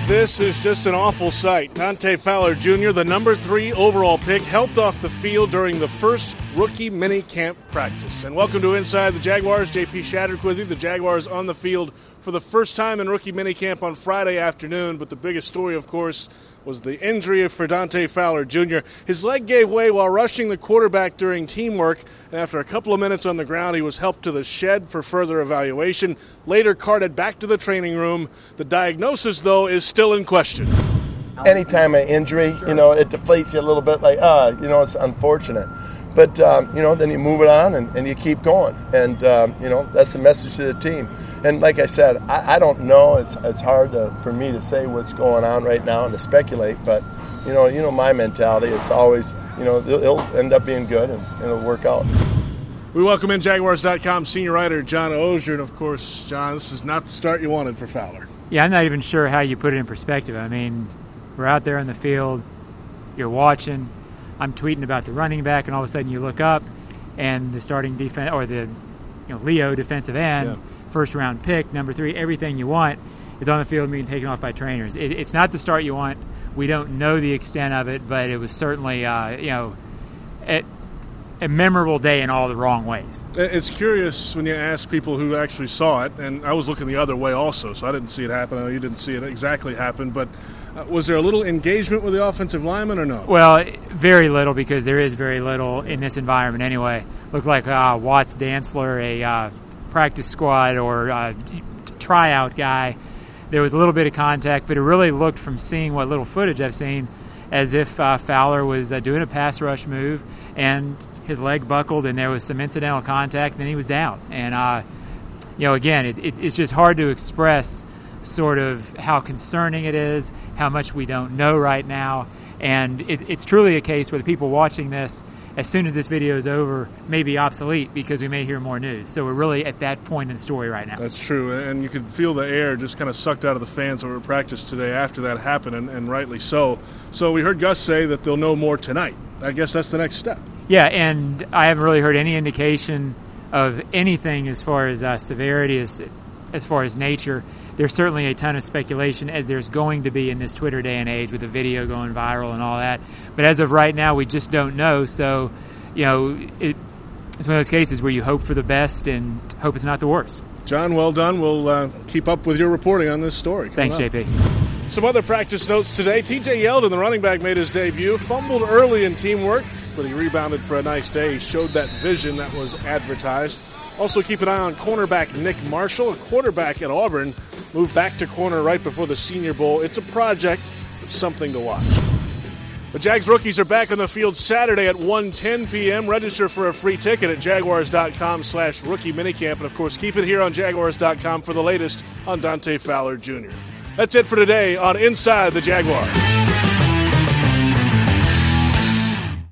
This is just an awful sight. Dante Fowler Jr., the number 3 overall pick, helped off the field during the first rookie mini camp practice. And welcome to Inside the Jaguars. JP Shadrick with you. The Jaguars on the field for the first time in rookie mini camp on Friday afternoon. But the biggest story, of course, was the injury for Dante Fowler Jr. His leg gave way while rushing the quarterback during teamwork, and after a couple of minutes on the ground, he was helped to the shed for further evaluation, later carted back to the training room. The diagnosis, though, is still in question. Anytime an injury, it deflates you a little bit, it's unfortunate. But, then you move it on and you keep going. And, that's the message to the team. And like I said, I don't know. It's hard for me to say what's going on right now and to speculate. But, my mentality, it's always, it'll end up being good and it'll work out. We welcome in Jaguars.com senior writer John Oehser. And, of course, John, this is not the start you wanted for Fowler. Yeah, I'm not even sure how you put it in perspective. I mean, we're out there in the field. You're watching. I'm tweeting about the running back, and all of a sudden you look up, and the starting defense, or the Leo defensive end, first-round pick, number 3, everything you want is on the field being taken off by trainers. It's not the start you want. We don't know the extent of it, but it was certainly, a memorable day in all the wrong ways. It's curious when you ask people who actually saw it, and I was looking the other way also, so I didn't see it happen. I know you didn't see it exactly happen, but was there a little engagement with the offensive lineman or no? Well, very little, because there is very little in this environment anyway. Looked like Watts Dantzler, a practice squad or tryout guy. There was a little bit of contact, but it really looked, from seeing what little footage I've seen, as if Fowler was doing a pass rush move and his leg buckled and there was some incidental contact and then he was down. And, again, it's just hard to express sort of how concerning it is, how much we don't know right now. And it's truly a case where the people watching this, as soon as this video is over, may be obsolete because we may hear more news. So we're really at that point in the story right now. That's true. And you could feel the air just kind of sucked out of the fans over practice today after that happened, and rightly so. So we heard Gus say that they'll know more tonight. I guess that's the next step. Yeah, and I haven't really heard any indication of anything as far as severity, as far as nature. There's certainly a ton of speculation, as there's going to be in this Twitter day and age with the video going viral and all that. But as of right now, we just don't know. So, it's one of those cases where you hope for the best and hope it's not the worst. John, well done. We'll keep up with your reporting on this story. Thanks, JP. Some other practice notes today. TJ Yeldon, the running back, made his debut. Fumbled early in teamwork, but he rebounded for a nice day. He showed that vision that was advertised. Also keep an eye on cornerback Nick Marshall, a quarterback at Auburn, moved back to corner right before the Senior Bowl. It's a project, but something to watch. The Jags rookies are back on the field Saturday at 1:10 p.m. Register for a free ticket at Jaguars.com/rookie minicamp. And, of course, keep it here on Jaguars.com for the latest on Dante Fowler Jr. That's it for today on Inside the Jaguars.